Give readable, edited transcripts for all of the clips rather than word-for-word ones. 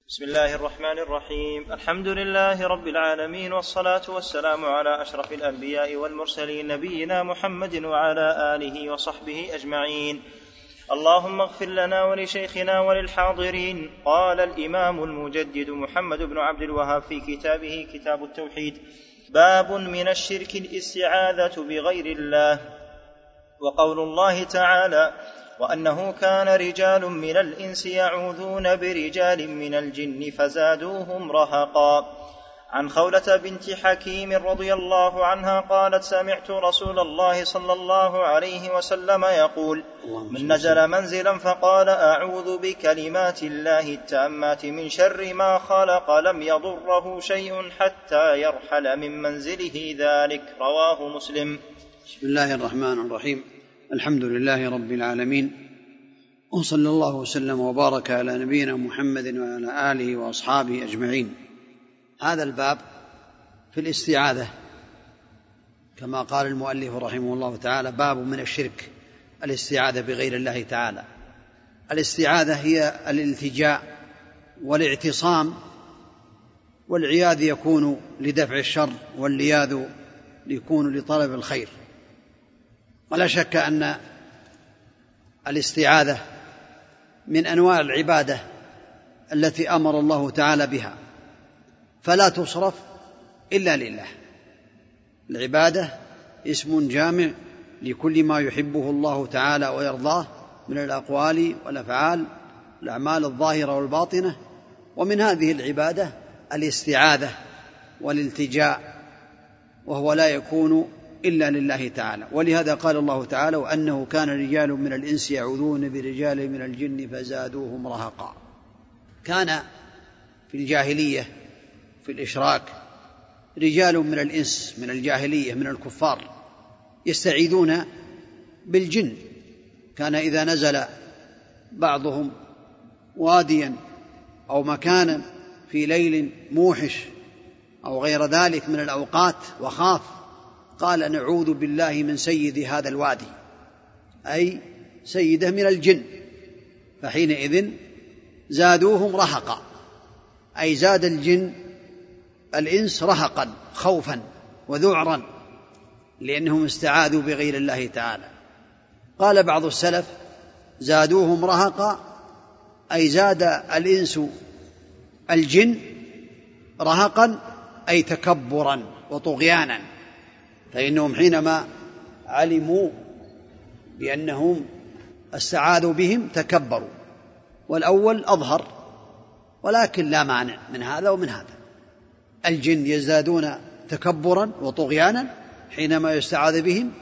بسم الله الرحمن الرحيم. الحمد لله رب العالمين، والصلاة والسلام على أشرف الأنبياء والمرسلين، نبينا محمد وعلى آله وصحبه أجمعين. اللهم اغفر لنا ولشيخنا وللحاضرين. قال الإمام المجدد محمد بن عبد الوهاب في كتابه كتاب التوحيد: باب من الشرك الاستعاذة بغير الله. وقول الله تعالى: وأنه كان رجال من الإنس يعوذون برجال من الجن فزادوهم رهقا. عن خولة بنت حكيم رضي الله عنها قالت: سمعت رسول الله صلى الله عليه وسلم يقول: من نزل منزلا فقال: أعوذ بكلمات الله التامات من شر ما خلق لم يضره شيء حتى يرحل من منزله ذلك. رواه مسلم. بسم الله الرحمن الرحيم. الحمد لله رب العالمين، وصلى الله وسلم وبارك على نبينا محمد وعلى آله وأصحابه أجمعين. هذا الباب في الاستعاذة، كما قال المؤلف رحمه الله تعالى: باب من الشرك الاستعاذة بغير الله تعالى. الاستعاذة هي الالتجاء والاعتصام، والعياذ يكون لدفع الشر، واللياذ يكون لطلب الخير. ولا شك أن الاستعاذة من أنواع العبادة التي أمر الله تعالى بها، فلا تصرف إلا لله. العبادة اسم جامع لكل ما يحبه الله تعالى ويرضاه من الأقوال والأفعال، الأعمال الظاهرة والباطنة. ومن هذه العبادة الاستعاذة والالتجاء، وهو لا يكون إلا لله تعالى. ولهذا قال الله تعالى: وأنه كان رجال من الإنس يعوذون برجال من الجن فزادوهم رهقا. كان في الجاهلية في الإشراك رجال من الإنس، من الجاهلية من الكفار، يستعيذون بالجن. كان إذا نزل بعضهم واديا أو مكانا في ليل موحش أو غير ذلك من الأوقات وخاف، قال: نعوذ بالله من سيد هذا الوادي، أي سيده من الجن. فحينئذ زادوهم رهقا، أي زاد الجن الإنس رهقا، خوفا وذعرا، لأنهم استعاذوا بغير الله تعالى. قال بعض السلف: زادوهم رهقا، أي زاد الإنس الجن رهقا، أي تكبرا وطغيانا. فإنهم حينما علموا بأنهم استعاذوا بهم تكبروا. والأول أظهر، ولكن لا مانع من هذا ومن هذا. الجن يزدادون تكبرا وطغيانا حينما يستعاذ بهم،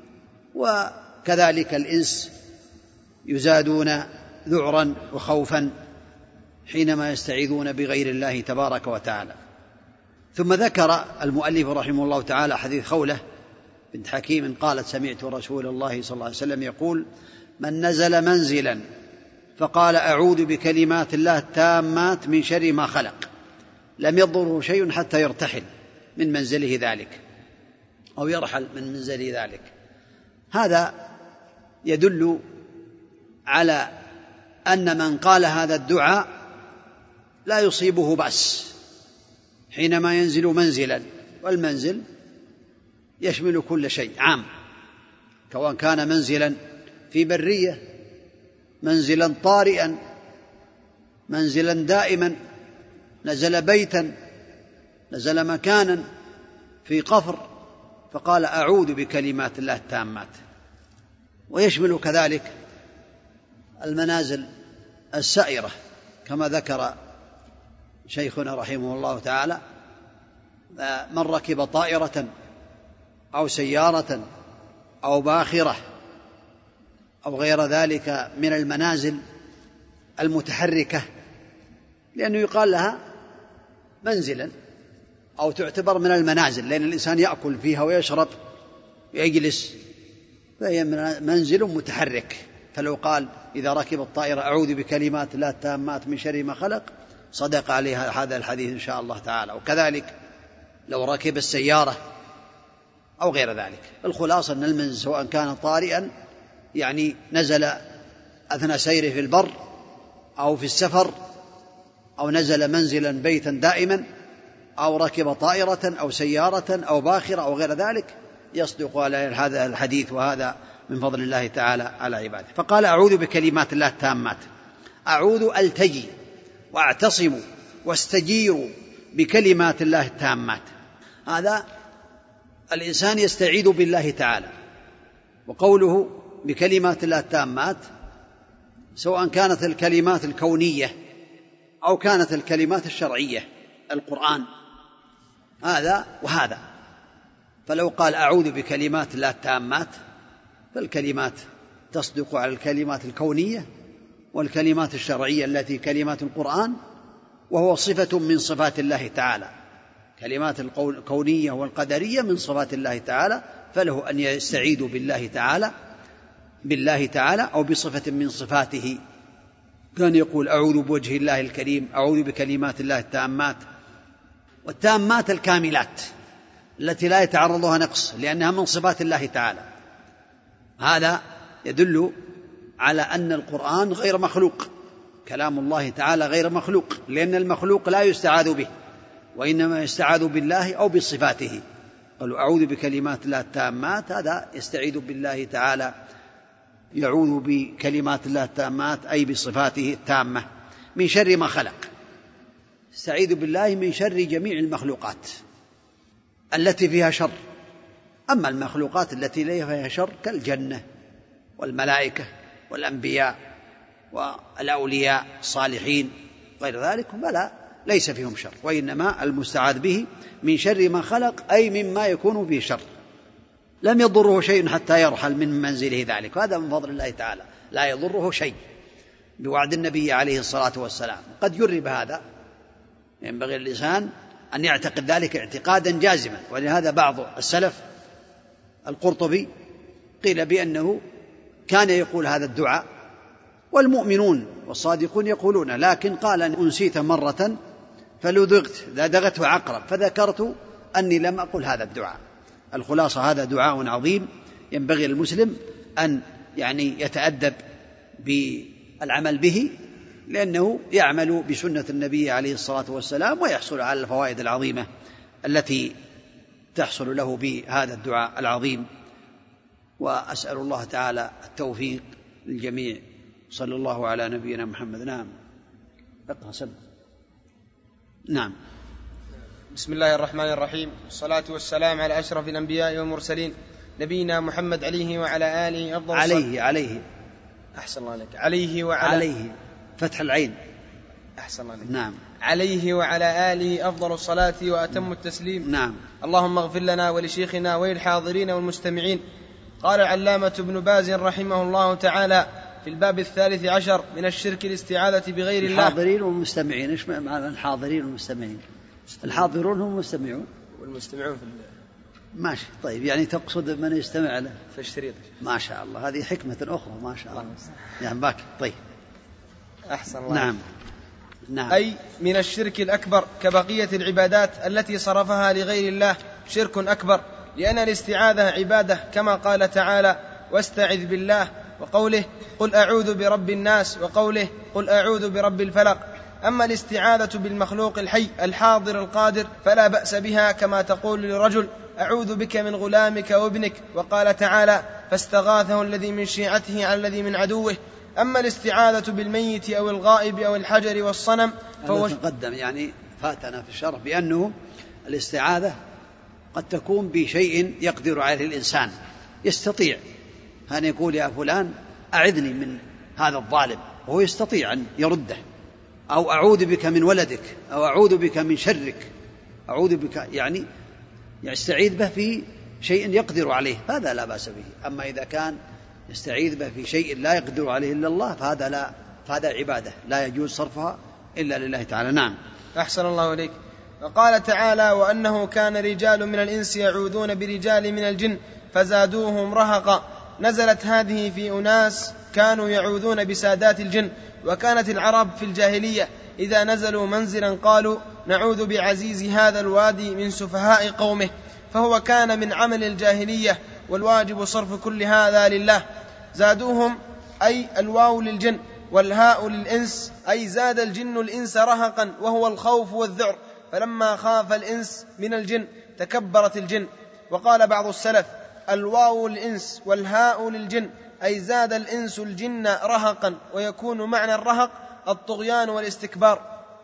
وكذلك الإنس يزادون ذعرا وخوفا حينما يستعيذون بغير الله تبارك وتعالى. ثم ذكر المؤلف رحمه الله تعالى حديث خولة بنت حكيم قالت: سمعت رسول الله صلى الله عليه وسلم يقول: من نزل منزلا فقال: أعوذ بكلمات الله التامات من شر ما خلق لم يضره شيء حتى يرتحل من منزله ذلك، أو يرحل من منزله ذلك. هذا يدل على أن من قال هذا الدعاء لا يصيبه بأس حينما ينزل منزلا، والمنزل يشمل كل شيء عام، سواء كان منزلا في برية، منزلا طارئا، منزلا دائما، نزل بيتا، نزل مكانا في قفر، فقال: أعوذ بكلمات الله التامات. ويشمل كذلك المنازل السائرة، كما ذكر شيخنا رحمه الله تعالى: من ركب طائرة أو سيارة أو باخرة أو غير ذلك من المنازل المتحركة، لأنه يقال لها منزلا أو تعتبر من المنازل، لأن الإنسان يأكل فيها ويشرب ويجلس، فهي منزل متحرك. فلو قال إذا ركب الطائرة: أعوذ بكلمات الله التامات من شر ما خلق، صدق عليها هذا الحديث إن شاء الله تعالى. وكذلك لو ركب السيارة أو غير ذلك. الخلاصة أن المنزل سواء كان طارئا، يعني نزل أثناء سيره في البر أو في السفر أو نزل منزلا بيتا دائما أو ركب طائرة أو سيارة أو باخرة أو غير ذلك يصدق على هذا الحديث، وهذا من فضل الله تعالى على عباده. فقال أعوذ بكلمات الله التامات، أعوذ ألتجي وأعتصم واستجير بكلمات الله التامات. هذا الإنسان يستعيذ بالله تعالى. وقوله بكلمات الله التامات سواء كانت الكلمات الكونية أو كانت الكلمات الشرعية، القرآن هذا وهذا. فلو قال أعوذ بكلمات الله التامات فالكلمات تصدق على الكلمات الكونية والكلمات الشرعية التي كلمات القرآن، وهو صفة من صفات الله تعالى. كلمات الكونية والقدرية من صفات الله تعالى، فله أن يستعيذ بالله تعالى أو بصفة من صفاته. كان يقول أعوذ بوجه الله الكريم، أعوذ بكلمات الله التامات. والتامات الكاملات التي لا يتعرضها نقص، لأنها من صفات الله تعالى. هذا يدل على أن القرآن غير مخلوق، كلام الله تعالى غير مخلوق، لأن المخلوق لا يستعاذ به، وإنما يستعاذ بالله أو بصفاته. قالوا أعوذ بكلمات الله التامات، هذا يستعيذ بالله تعالى، يعوذ بكلمات الله التامات أي بصفاته التامة من شر ما خلق. يستعيذ بالله من شر جميع المخلوقات التي فيها شر. أما المخلوقات التي لا فيها شر كالجنة والملائكة والأنبياء والأولياء الصالحين غير ذلك فلا ليس فيهم شر، وإنما المستعاذ به من شر ما خلق أي مما يكون به شر. لم يضره شيء حتى يرحل من منزله ذلك، وهذا من فضل الله تعالى، لا يضره شيء بوعد النبي عليه الصلاة والسلام. قد يرب هذا، ينبغي الإنسان أن يعتقد ذلك اعتقادا جازما. ولهذا بعض السلف القرطبي قيل بأنه كان يقول هذا الدعاء، والمؤمنون والصادقون يقولون، لكن قال أن أنسيت مرة فلدغت لدغته عقرب فذكرت أني لم أقل هذا الدعاء. الخلاصة هذا دعاء عظيم ينبغي المسلم أن يتأدب بالعمل به، لأنه يعمل بسنة النبي عليه الصلاة والسلام ويحصل على الفوائد العظيمة التي تحصل له بهذا الدعاء العظيم. وأسأل الله تعالى التوفيق للجميع. صلى الله على نبينا محمد. نعم اقرأ سم. نعم. بسم الله الرحمن الرحيم، والصلاة والسلام على أشرف الأنبياء والمرسلين نبينا محمد عليه وعلى آله أفضل عليه أحسن الله عليك. عليه فتح العين. أحسن الله عليك. نعم. عليه وعلى آله أفضل الصلاة وأتم التسليم. نعم. اللهم اغفر لنا ولشيخنا وللحاضرين والمستمعين. قال العلامة ابن باز رحمه الله تعالى في الباب 13 من الشرك الاستعاذة بغير الله. الحاضرين والمستمعين، ايش معنى الحاضرين والمستمعين؟ الحاضرون هم المستمعون والمستمعون في ماشي. طيب تقصد من يستمع له في الشريط. ما شاء الله، هذه حكمة أخرى ما شاء الله. باك. طيب أحسن الله. نعم. أي من الشرك الأكبر كبقية العبادات التي صرفها لغير الله شرك أكبر، لأن الاستعاذة عبادة كما قال تعالى واستعذ بالله، وقوله قل أعوذ برب الناس، وقوله قل أعوذ برب الفلق. أما الاستعاذة بالمخلوق الحي الحاضر القادر فلا بأس بها، كما تقول لرجل أعوذ بك من غلامك وابنك، وقال تعالى فاستغاثه الذي من شيعته على الذي من عدوه. أما الاستعاذة بالميت أو الغائب أو الحجر والصنم فهو تقدم فاتنا في الشرح بأنه الاستعاذة قد تكون بشيء يقدر عليه الإنسان، يستطيع أن يقول يا فلان أعذني من هذا الظالم، وهو يستطيع أن يرده، أو أعوذ بك من ولدك، أو أعوذ بك من شرك، أعوذ بك يستعيذ به في شيء يقدر عليه، هذا لا بأس به. أما إذا كان يستعيذ به في شيء لا يقدر عليه إلا الله فهذا عبادة لا يجوز صرفها إلا لله تعالى. نعم. أحسن الله إليك. وقال تعالى وأنه كان رجال من الإنس يعوذون برجال من الجن فزادوهم رهقا. نزلت هذه في أناس كانوا يعوذون بسادات الجن، وكانت العرب في الجاهلية إذا نزلوا منزلا قالوا نعوذ بعزيز هذا الوادي من سفهاء قومه، فهو كان من عمل الجاهلية، والواجب صرف كل هذا لله. زادوهم أي الواو للجن، والهاء للإنس أي زاد الجن الإنس رهقا وهو الخوف والذعر، فلما خاف الإنس من الجن تكبرت الجن. وقال بعض السلف الواو للإنس والهاء للجن أي زاد الإنس الجن رهقا، ويكون معنى الرهق الطغيان والاستكبار،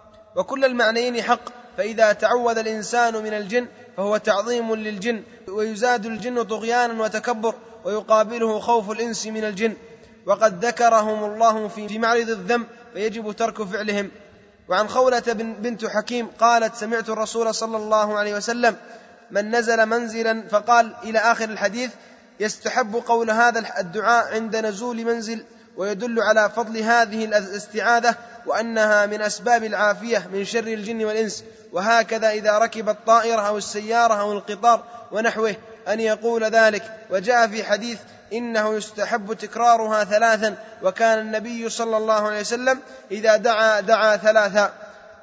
وكل المعنيين حق، فإذا تعوذ الإنسان من الجن فهو تعظيم للجن، ويزاد الجن طغيانا وتكبر، ويقابله خوف الإنس من الجن، وقد ذكرهم الله في معرض الذنب فيجب ترك فعلهم. وعن خولة بنت حكيم قالت سمعت الرسول صلى الله عليه وسلم من نزل منزلا فقال إلى آخر الحديث يستحب قول هذا الدعاء عند نزول منزل، ويدل على فضل هذه الاستعاذة وأنها من أسباب العافية من شر الجن والإنس. وهكذا إذا ركب الطائرة أو السيارة أو القطار ونحوه أن يقول ذلك. وجاء في حديث إنه يستحب تكرارها 3، وكان النبي صلى الله عليه وسلم إذا دعا 3.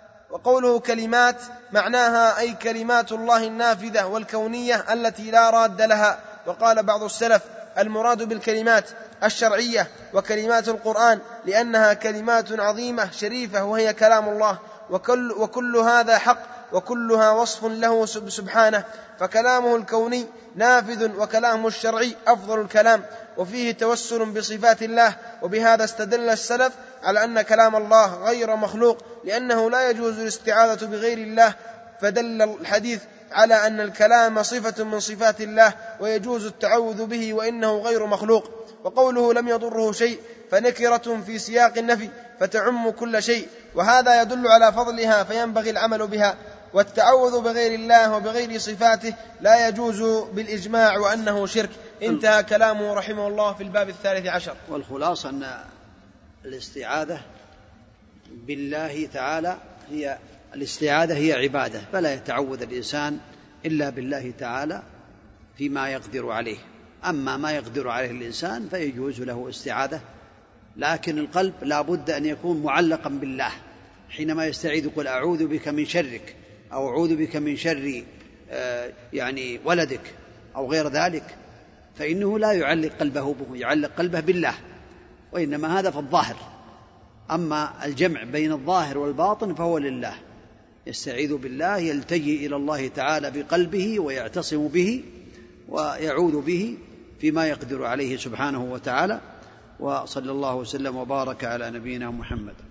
وقوله كلمات معناها أي كلمات الله النافذة والكونية التي لا راد لها. وقال بعض السلف المراد بالكلمات الشرعية وكلمات القرآن لأنها كلمات عظيمة شريفة وهي كلام الله، وكل هذا حق وكلها وصف له سبحانه، فكلامه الكوني نافذ وكلامه الشرعي أفضل الكلام، وفيه توسل بصفات الله. وبهذا استدل السلف على أن كلام الله غير مخلوق لأنه لا يجوز الاستعاذة بغير الله، فدل الحديث على أن الكلام صفة من صفات الله ويجوز التعوذ به وإنه غير مخلوق. وقوله لم يضره شيء فنكرة في سياق النفي فتعم كل شيء، وهذا يدل على فضلها فينبغي العمل بها. والتعوذ بغير الله وبغير صفاته لا يجوز بالإجماع وأنه شرك. انتهى كلامه رحمه الله في الباب 13. والخلاصة أن الاستعاذة بالله تعالى هي عبادة، فلا يتعوذ الإنسان إلا بالله تعالى فيما يقدر عليه. أما ما يقدر عليه الإنسان فيجوز له استعاذة، لكن القلب لا بد أن يكون معلقا بالله. حينما يستعيذ يقول أعوذ بك من شرك، أو أعوذ بك من شر ولدك أو غير ذلك، فإنه لا يعلق قلبه به، يعلق قلبه بالله، وإنما هذا في الظاهر. أما الجمع بين الظاهر والباطن فهو لله، يستعيذ بالله، يلتجئ إلى الله تعالى بقلبه ويعتصم به ويعوذ به فيما يقدر عليه سبحانه وتعالى. وصلى الله وسلم وبارك على نبينا محمد.